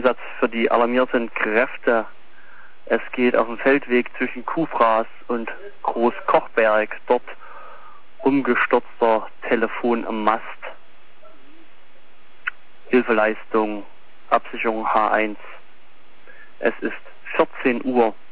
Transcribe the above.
Einsatz für die alarmierten Kräfte. Es geht auf dem Feldweg zwischen Kuhfraß und Großkochberg. Dort umgestürzter Telefonmast. Hilfeleistung, Absicherung H1. Es ist 14 Uhr.